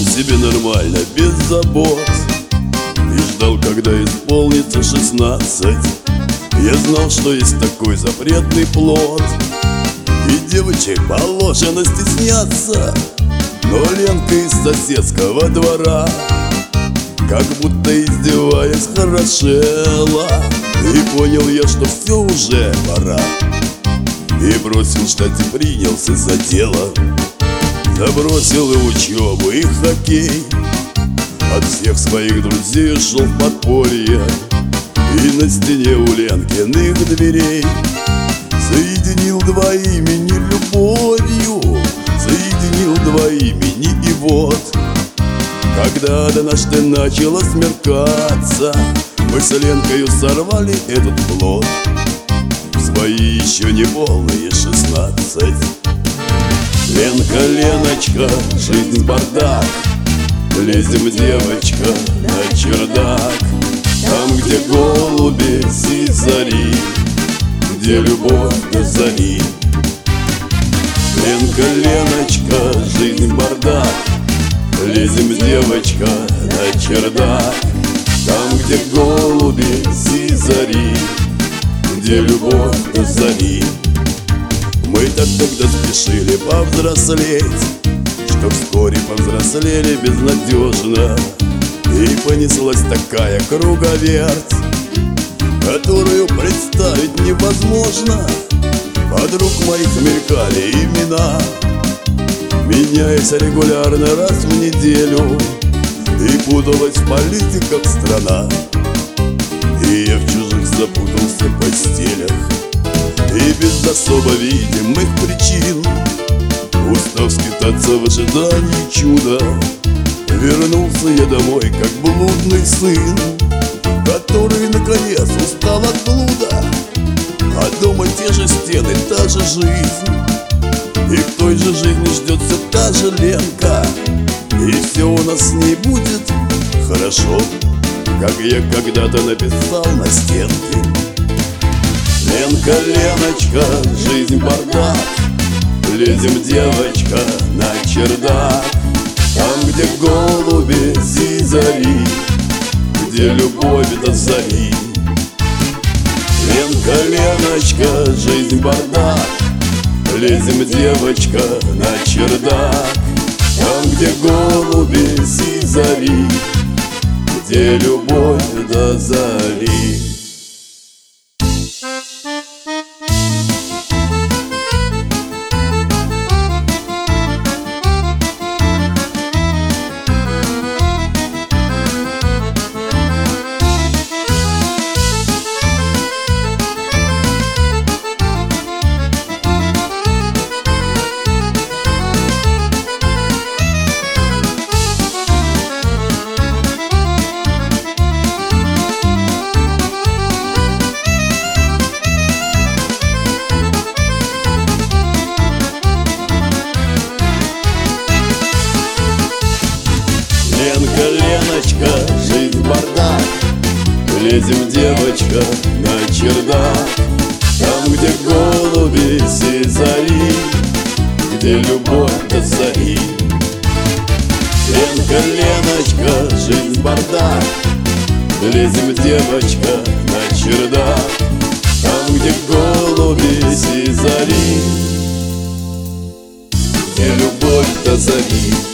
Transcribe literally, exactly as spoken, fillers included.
себе нормально, без забот, и ждал, когда исполнится шестнадцать. Я знал, что есть такой запретный плод, и девочек положено стесняться. Но Ленка из соседского двора, как будто издеваясь, хорошела. И понял я, что все уже пора, и бросил ждать и принялся за дело. Забросил и учебу, и хоккей, от всех своих друзей ушел в подполье. И на стене у Ленкиных дверей соединил два имени любовью, соединил два имени. И вот, когда однажды начало смеркаться, мы с Ленкою сорвали этот плод в свои еще не полные шестнадцать. Ленка, Леночка, жизнь бардак, лезем, девочка, на чердак. Там, где голуби си зари, где любовь до зари. Ленка, Леночка, жизнь бардак, лезем, девочка, на чердак. Там, где голуби си зари, где любовь до зари. Мы так тогда спешили повзрослеть, что вскоре повзрослели безнадежно. И понеслась такая круговерть, которую представить невозможно. Подруг моих мелькали имена, меняясь регулярно раз в неделю. И путалась в политиках страна, и я в чужих запутался в постелях. И без особо видимых причин, устав скитаться в ожидании чуда, вернулся я домой, как блудный сын, который наконец устал от блуда. А дома те же стены, та же жизнь, и в той же жизни ждет все та же Ленка. И все у нас с ней будет хорошо, как я когда-то написал на стенке. Ленка, Леночка, жизнь бардак, лезем, девочка, на чердак. Там, где голуби си зари, где любовь до зари. Ленка, Леночка, жизнь бардак, лезем, девочка, на чердак. Там, где голуби си зари, где любовь до зари. Ленка, Леночка, жизнь бардак, лезем, девочка, на чердак. Там, где голуби си зари, где любовь до зари. Ленка, Леночка, жизнь бардак, лезем, девочка, на чердак. Там, где голуби си зари, где любовь до зари.